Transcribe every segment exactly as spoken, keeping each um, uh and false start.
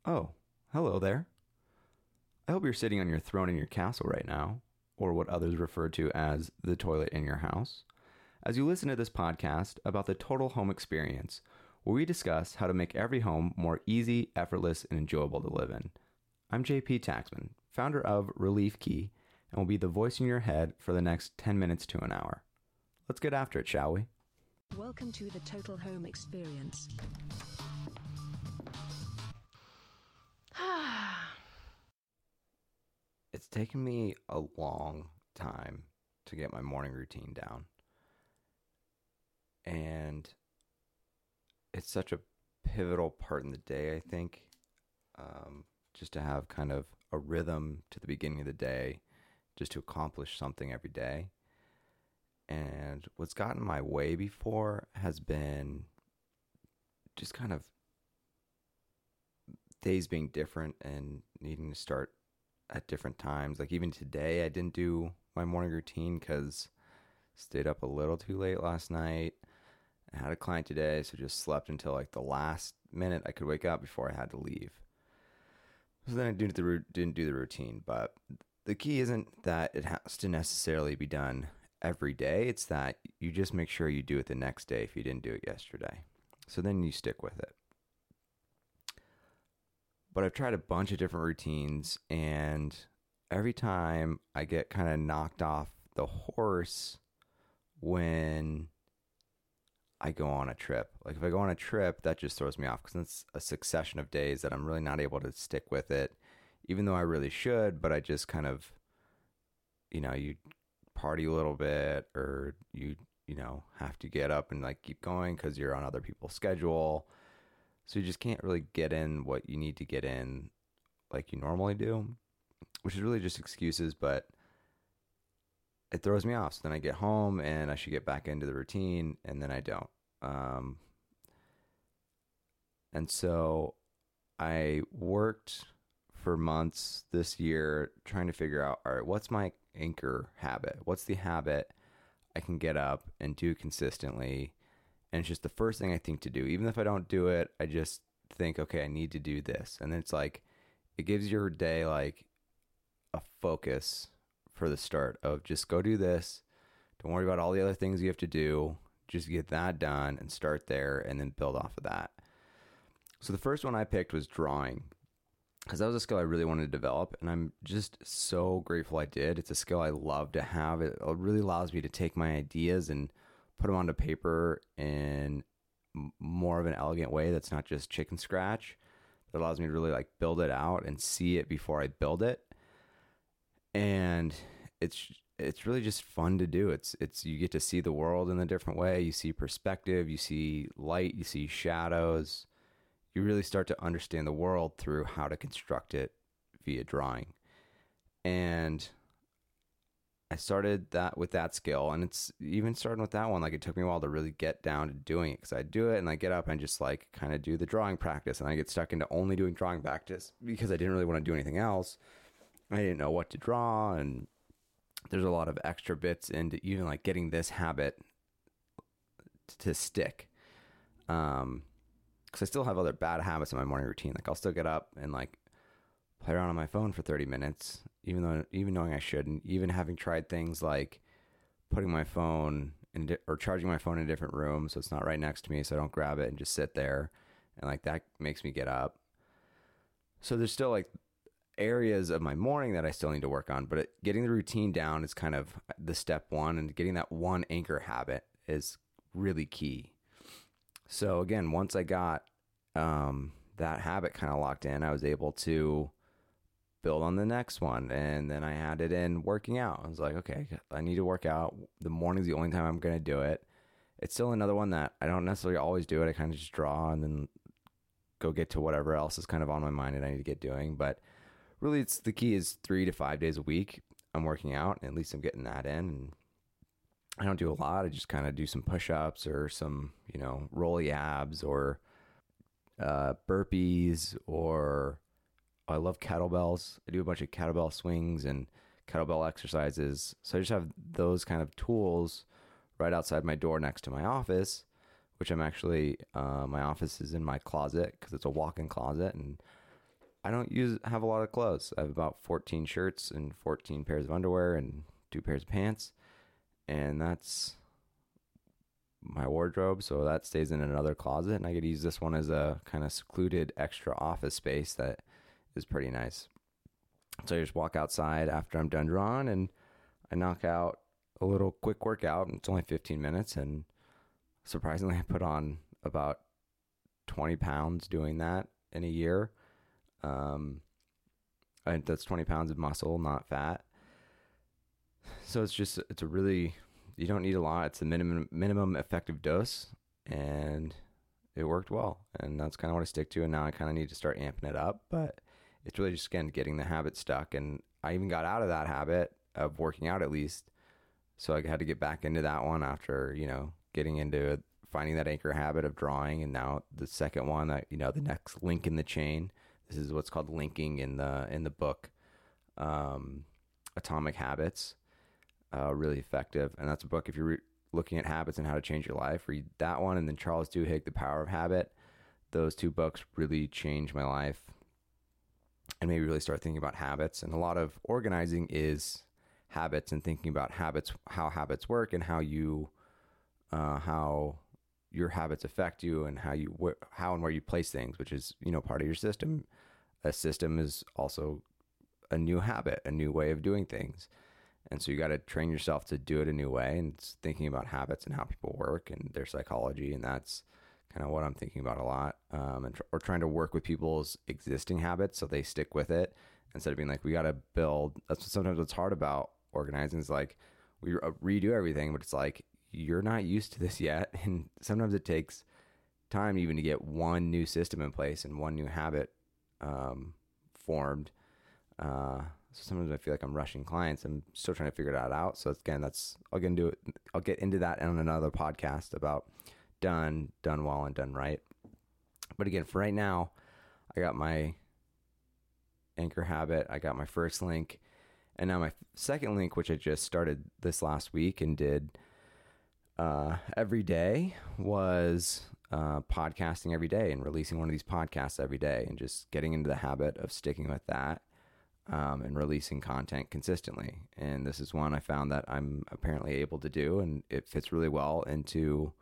Oh, hello there. I hope you're sitting on your throne in your castle right now, or what others refer to as the toilet in your house, as you listen to this podcast about the total home experience, where we discuss how to make every home more easy, effortless, and enjoyable to live in. I'm J P Taxman, founder of Relief Key, and will be the voice in your head for the next ten minutes to an hour. Let's get after it, shall we? Welcome to the Total Home Experience. It's taken me a long time to get my morning routine down. And it's such a pivotal part in the day, I think, um, just to have kind of a rhythm to the beginning of the day, just to accomplish something every day. And what's gotten in my way before has been just kind of days being different and needing to start at different times. Like even today, I didn't do my morning routine because stayed up a little too late last night. I had a client today, so just slept until like the last minute I could wake up before I had to leave. So then I didn't do the, didn't do the routine. But the key isn't that it has to necessarily be done every day. It's that you just make sure you do it the next day if you didn't do it yesterday. So then you stick with it. But I've tried a bunch of different routines, and every time I get kind of knocked off the horse when I go on a trip. Like if I go on a trip, that just throws me off because it's a succession of days that I'm really not able to stick with it, even though I really should. But I just kind of, you know, you party a little bit, or you, you know, have to get up and like keep going because you're on other people's schedule. So you just can't really get in what you need to get in like you normally do, which is really just excuses, but it throws me off. So then I get home and I should get back into the routine, and then I don't. Um, and so I worked for months this year trying to figure out, all right, what's my anchor habit? What's the habit I can get up and do consistently? And it's just the first thing I think to do. Even if I don't do it, I just think, okay, I need to do this. And then it's like, it gives your day like a focus for the start of just go do this. Don't worry about all the other things you have to do. Just get that done and start there and then build off of that. So the first one I picked was drawing, because that was a skill I really wanted to develop. And I'm just so grateful I did. It's a skill I love to have. It really allows me to take my ideas and put them onto paper in more of an elegant way that's not just chicken scratch. That allows me to really like build it out and see it before I build it. And it's it's really just fun to do. It's it's you get to see the world in a different way. You see perspective, you see light, you see shadows. You really start to understand the world through how to construct it via drawing. And I started that with that skill, and it's even starting with that one. Like it took me a while to really get down to doing it, because I do it and I get up and just like kind of do the drawing practice, and I get stuck into only doing drawing practice because I didn't really want to do anything else. I didn't know what to draw, and there's a lot of extra bits into even like getting this habit t- to stick. Um, because I still have other bad habits in my morning routine. Like I'll still get up and like play around on my phone for thirty minutes, even though, even knowing I shouldn't, even having tried things like putting my phone in di- or charging my phone in a different room so it's not right next to me, so I don't grab it and just sit there. And like that makes me get up. So there's still like areas of my morning that I still need to work on, but it, getting the routine down is kind of the step one, and getting that one anchor habit is really key. So again, once I got um, that habit kind of locked in, I was able to build on the next one. And then I had it in working out. I was like, okay, I need to work out. The morning's the only time I'm going to do it. It's still another one that I don't necessarily always do it. I kind of just draw and then go get to whatever else is kind of on my mind and I need to get doing. But really, it's the key is three to five days a week I'm working out, and at least I'm getting that in. And I don't do a lot. I just kind of do some push-ups or some, you know, rolly abs or uh, burpees, or I love kettlebells. I do a bunch of kettlebell swings and kettlebell exercises. So I just have those kind of tools right outside my door next to my office, which I'm actually, uh, my office is in my closet because it's a walk-in closet, and I don't use have a lot of clothes. I have about fourteen shirts and fourteen pairs of underwear and two pairs of pants, and that's my wardrobe. So that stays in another closet, and I get to use this one as a kind of secluded extra office space that is pretty nice. So I just walk outside after I'm done drawing, and I knock out a little quick workout. And it's only fifteen minutes, and surprisingly, I put on about twenty pounds doing that in a year. Um, and that's twenty pounds of muscle, not fat. So it's just, it's a really, you don't need a lot. It's the minimum, minimum effective dose, and it worked well. And that's kind of what I stick to. And now I kind of need to start amping it up, but it's really just, again, getting the habit stuck. And I even got out of that habit of working out at least. So I had to get back into that one after, you know, getting into finding that anchor habit of drawing. And now the second one, that, you know, the next link in the chain. This is what's called linking in the in the book, um, Atomic Habits. Uh, really effective, and that's a book if you're re- looking at habits and how to change your life. Read that one, and then Charles Duhigg, The Power of Habit. Those two books really changed my life, and made me really start thinking about habits. And a lot of organizing is habits and thinking about habits, how habits work, and how you, uh, how your habits affect you, and how you wh- how and where you place things, which is, you know, part of your system. A system is also a new habit, a new way of doing things. And so you got to train yourself to do it a new way, and it's thinking about habits and how people work and their psychology. And that's kind of what I'm thinking about a lot. Um, and tr- or trying to work with people's existing habits so they stick with it, instead of being like, we got to build. That's what, sometimes what's hard about organizing is like we re- redo everything, but it's like, you're not used to this yet. And sometimes it takes time even to get one new system in place and one new habit um, formed. Uh, so sometimes I feel like I'm rushing clients. I'm still trying to figure that out. So again, that's, I'll get into it. I'll get into that on another podcast about done, done well, and done right. But again, for right now, I got my anchor habit. I got my first link, and now my second link, which I just started this last week and did uh, every day, was uh, podcasting every day and releasing one of these podcasts every day, and just getting into the habit of sticking with that. Um, and releasing content consistently. And this is one I found that I'm apparently able to do, and it fits really well into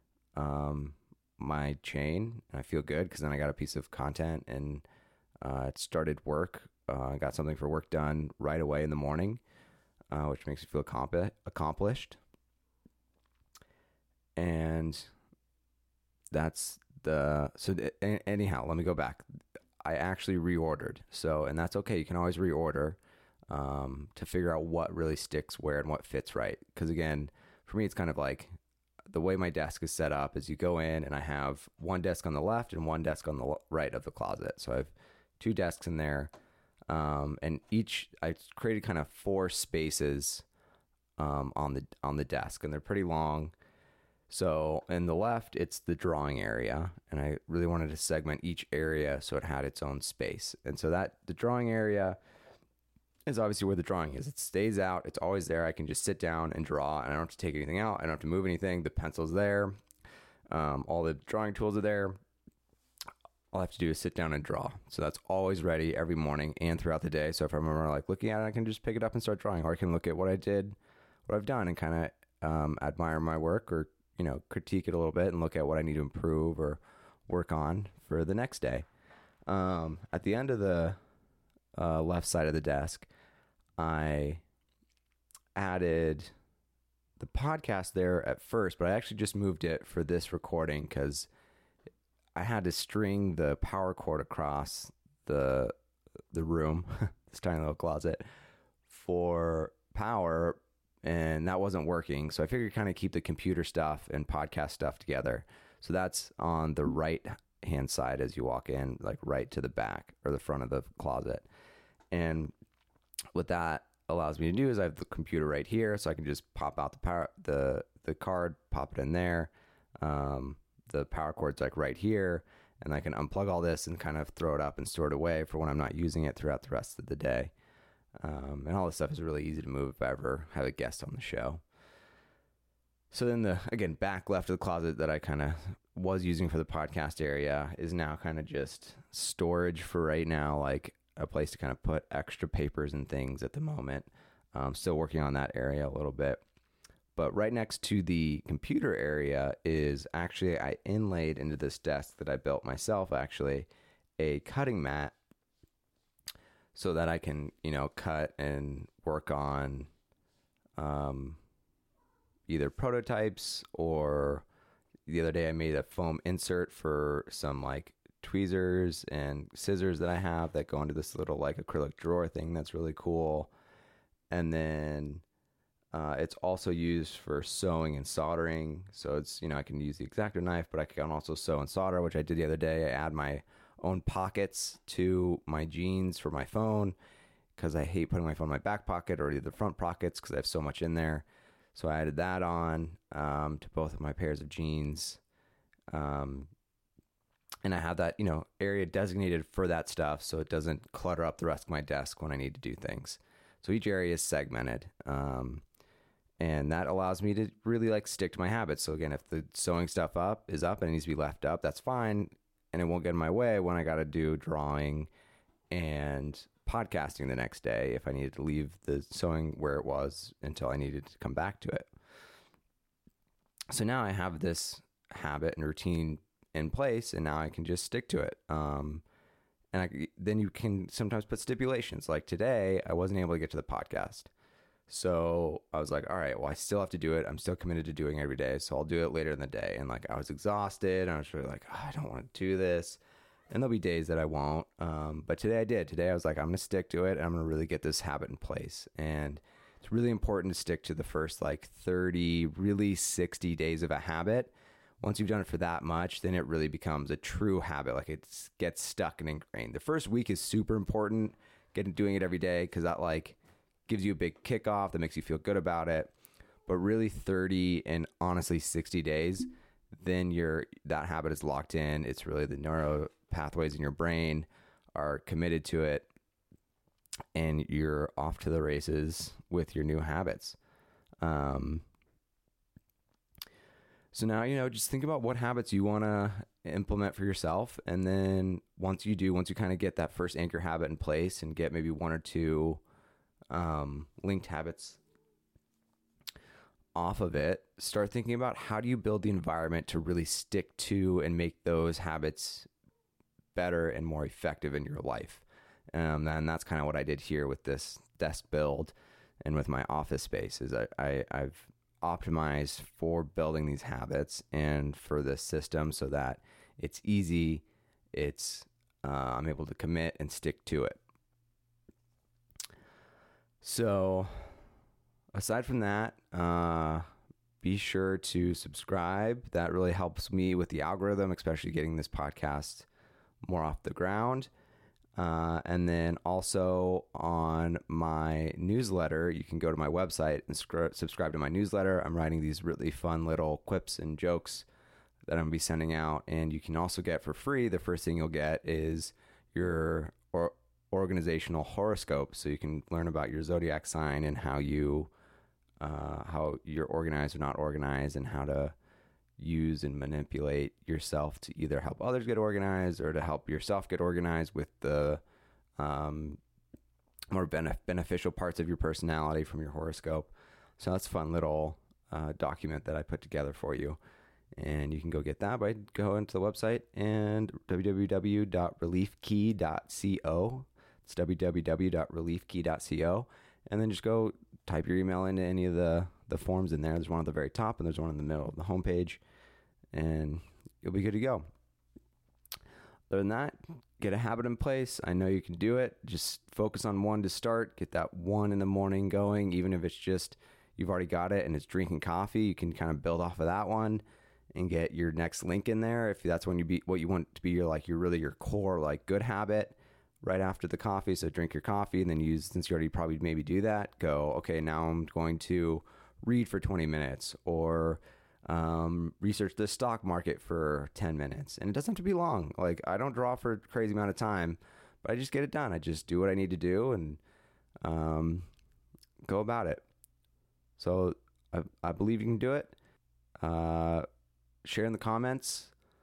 um, my chain. And I feel good because then I got a piece of content, and uh, it started work. Uh, I got something for work done right away in the morning, uh, which makes me feel accompli- accomplished. And that's the, so th- anyhow, let me go back. I actually reordered. So, and that's okay. You can always reorder um, to figure out what really sticks where and what fits right. Because again, for me, it's kind of like the way my desk is set up is you go in and I have one desk on the left and one desk on the right of the closet. So I have two desks in there. Um, and each, I created kind of four spaces um, on the on the desk, and they're pretty long. So in the left, it's the drawing area, and I really wanted to segment each area so it had its own space. And so that the drawing area is obviously where the drawing is. It stays out. It's always there. I can just sit down and draw, and I don't have to take anything out. I don't have to move anything. The pencil's there. Um, all the drawing tools are there. All I have to do is sit down and draw. So that's always ready every morning and throughout the day. So if I remember like looking at it, I can just pick it up and start drawing, or I can look at what I did, what I've done, and kind of um, admire my work, or you know, critique it a little bit and look at what I need to improve or work on for the next day. Um, at the end of the uh, left side of the desk, I added the podcast there at first, but I actually just moved it for this recording because I had to string the power cord across the the room, this tiny little closet, for power, and that wasn't working. So I figured kind of keep the computer stuff and podcast stuff together. So that's on the right hand side as you walk in, like right to the back or the front of the closet. And what that allows me to do is I have the computer right here, so I can just pop out the power, the the card, pop it in there. Um, the power cord's like right here, and I can unplug all this and kind of throw it up and store it away for when I'm not using it throughout the rest of the day. Um, and all this stuff is really easy to move if I ever have a guest on the show. So then the, again, back left of the closet that I kind of was using for the podcast area is now kind of just storage for right now, like a place to kind of put extra papers and things at the moment. Um, still working on that area a little bit. But right next to the computer area is actually, I inlaid into this desk that I built myself, actually, a cutting mat so that I can, you know, cut and work on um, either prototypes, or the other day I made a foam insert for some like tweezers and scissors that I have that go into this little like acrylic drawer thing that's really cool. And then uh, it's also used for sewing and soldering. So it's, you know, I can use the X-Acto knife, but I can also sew and solder, which I did the other day. I add my own pockets to my jeans for my phone because I hate putting my phone in my back pocket or the front pockets because I have so much in there. So I added that on um, to both of my pairs of jeans. Um, and I have that, you know, area designated for that stuff so it doesn't clutter up the rest of my desk when I need to do things. So each area is segmented. Um, and that allows me to really like stick to my habits. So again, if the sewing stuff up is up and it needs to be left up, that's fine. And it won't get in my way when I got to do drawing and podcasting the next day if I needed to leave the sewing where it was until I needed to come back to it. So now I have this habit and routine in place, and now I can just stick to it. Um, and I, then you can sometimes put stipulations. Like today, I wasn't able to get to the podcast. So I was like, all right, well, I still have to do it. I'm still committed to doing it every day. So I'll do it later in the day. And like, I was exhausted. And I was really like, oh, I don't want to do this. And there'll be days that I won't. Um, but today I did. Today I was like, I'm going to stick to it. And I'm going to really get this habit in place. And it's really important to stick to the first like thirty, really sixty days of a habit. Once you've done it for that much, then it really becomes a true habit. Like it gets stuck and ingrained. The first week is super important, getting doing it every day, because that like gives you a big kickoff that makes you feel good about it. But really thirty and honestly sixty days, then your that habit is locked in. It's really the neuro pathways in your brain are committed to it, and you're off to the races with your new habits. Um, so now, you know, just think about what habits you want to implement for yourself. And then once you do, once you kind of get that first anchor habit in place and get maybe one or two um, linked habits off of it, start thinking about how do you build the environment to really stick to and make those habits better and more effective in your life. Um, and that's kind of what I did here with this desk build and with my office space is I, I, I've optimized for building these habits and for this system so that it's easy. It's uh, I'm able to commit and stick to it. So aside from that, uh, be sure to subscribe. That really helps me with the algorithm, especially getting this podcast more off the ground. Uh, and then also on my newsletter, you can go to my website and sc- subscribe to my newsletter. I'm writing these really fun little quips and jokes that I'm going to be sending out. And you can also get for free, the first thing you'll get is your or- organizational horoscope. So you can learn about your zodiac sign and how you, uh, how you're organized or not organized, and how to use and manipulate yourself to either help others get organized or to help yourself get organized with the um, more benef- beneficial parts of your personality from your horoscope. So that's a fun little uh, document that I put together for you. And you can go get that by going to the website and w w w dot relief key dot co. It's w w w dot relief key dot co. And then just go type your email into any of the, the forms in there. There's one at the very top and there's one in the middle of the homepage. And you'll be good to go. Other than that, get a habit in place. I know you can do it. Just focus on one to start. Get that one in the morning going. Even if it's just you've already got it and it's drinking coffee, you can kind of build off of that one and get your next link in there. If that's when you be what you want to be your like your really your core like good habit right after the coffee. So drink your coffee and then use, since you already probably maybe do that, go, okay, now I'm going to read for twenty minutes or Um, research the stock market for ten minutes. And it doesn't have to be long. Like I don't draw for a crazy amount of time, but I just get it done. I just do what I need to do and um, go about it. So I, I believe you can do it. Uh, share in the comments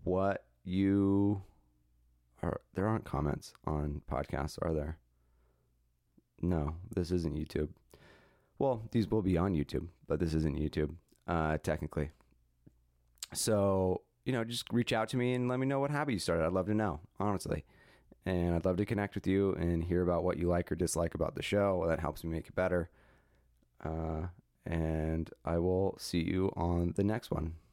what you are. There aren't comments on podcasts, are there? No, this isn't YouTube. Well, these will be on YouTube, but this isn't YouTube, uh, technically. So, you know, just reach out to me and let me know what habit you started. I'd love to know, honestly. And I'd love to connect with you and hear about what you like or dislike about the show. That helps me make it better. Uh, and I will see you on the next one.